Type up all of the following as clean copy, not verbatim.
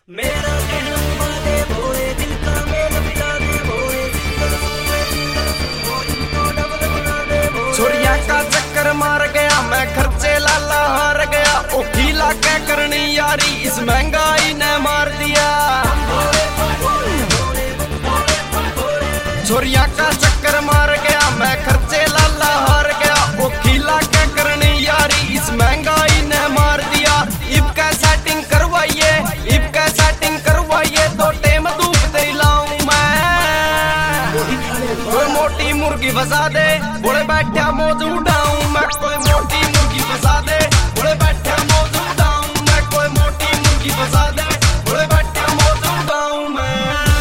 मेरा कहना वादे भोले दिल का मेल मिला दे भोले छोरिया का चक्कर मार गया मैं खर्चे लाला हार गया ओ खीला क्या करनी यारी इस महंगाई ने मार दिया। छोरिया का चक्कर मार गया मैं खर्चे लाला हार गया ओ खीला क्या करनी यारी इस महंगाई ने मार दिया। इब का सेटिंग करवाइए इब का सेटिंग करवाइए तो टेम धूप तेरी लाऊं मैं। कोई मोटी मुर्गी फंसा दे बोले बैठा मौज उड़ाऊं मैं। कोई मोटी मुर्गी फंसा दे बोले बैठा मौज उड़ाऊं मैं। कोई मोटी मुर्गी फंसा दे बोले बैठा मौज उड़ाऊं मैं।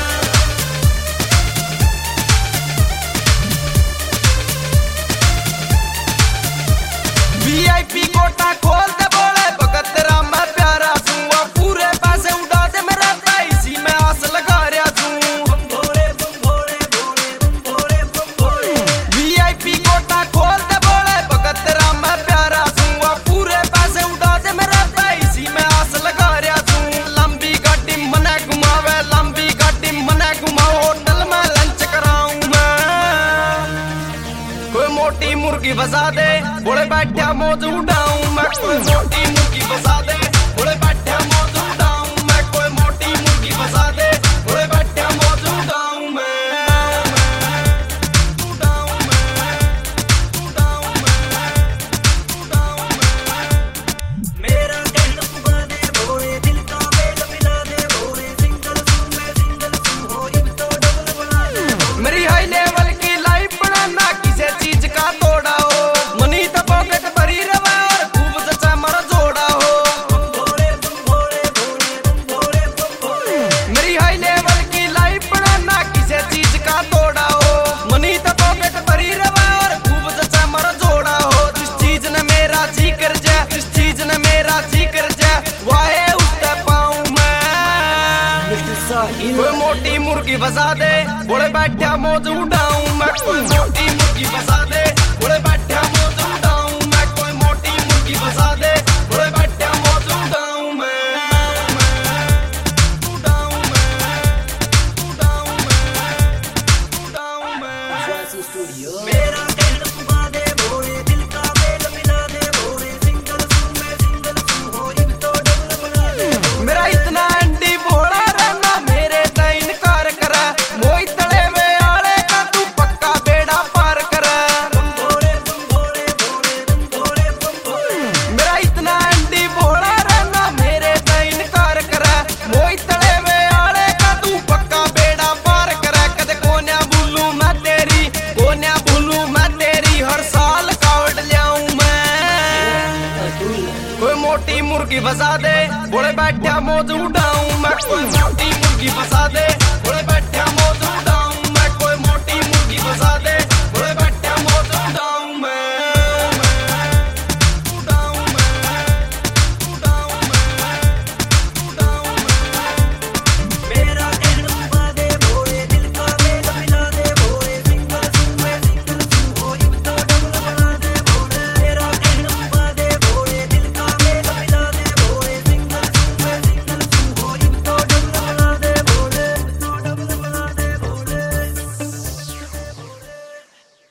VIP कोटा खोल दे बोले भगत तेरा मैं प्यारा छूं पूरे पैसे उड़ा दे मेरा इसी में आस लगा रहा छूं। VIP कोटा खोल दे बोले भगत तेरा मैं प्यारा छूं पूरे पैसे उड़ा दे मेरा इसी में आस लगा रहा छूं। लंबी गाड़ी मने घुमावे लंबी गाड़ी मने घुमाओ होटल में लंच कराऊं मैं। कोई मोटी मुर्गी फंसा दे बोले बैठा मौज उड़ाऊं मैं। कोई मोटी मुर्गी फंसा दे बोले बैठा मौज उड़ाऊं मैं। कोई मोटी मुर्गी फंसा दे बोले बैठा मौज उड़ाऊं मैं। मेरा कहना वादे भोले दिल का मेल मिला दे भोले सिंगल सू हो इब तो डबल बना दे। मेरी हाई लेवल की लाइफ बनाना किसी चीज का तोड़ा हो मनी तो पॉकेट भरी रवा और खूब सच्चा मर जोड़ा हो। मेरी हाई लेवल की लाइफ बनाना किसी चीज का तोड़ा हो मनी तो पॉकेट भरी रवा और खूब सच्चा मर जोड़ा हो। जिस चीज ने मेरा जी कर जाए जिस चीज ने मेरा जी कर जाए वाहे उससे पाऊं मैं। कोई मोटी मुर्गी फंसा दे बोले बैठा मौज उड़ाऊं मैं। कोई मोटी मुर्गी फंसा दे बोले बैठा मौज उड़ाऊं मैं। कोई मोटी मुर्गी फंसा दे बोले बैठा मौज उड़ाऊं मैं। मेरा कहना वादे भोले दिल का मेल मिला दे भोले सिंगल सू हो इब तो डबल बना दे। मेरा इतना अंडी भोला रहना मेरे से इनकार करे मोई तले में आले का तू पक्का बेड़ा पार करे। मेरा इतना अंडी भोला रहना मेरे से इनकार करे मोई तले में आले का तू पक्का बेड़ा पार करे। कदे कोन्या भूलू मैं तेरी कोन्या भूलू मैं तेरी हर साल कावड़ लियाऊं मैं। कोई मोटी मुर्गी फंसा दे बोले बैठा मौज उड़ाऊं मैं। कोई मोटी मुर्गी फंसा दे बोले बैठा मौज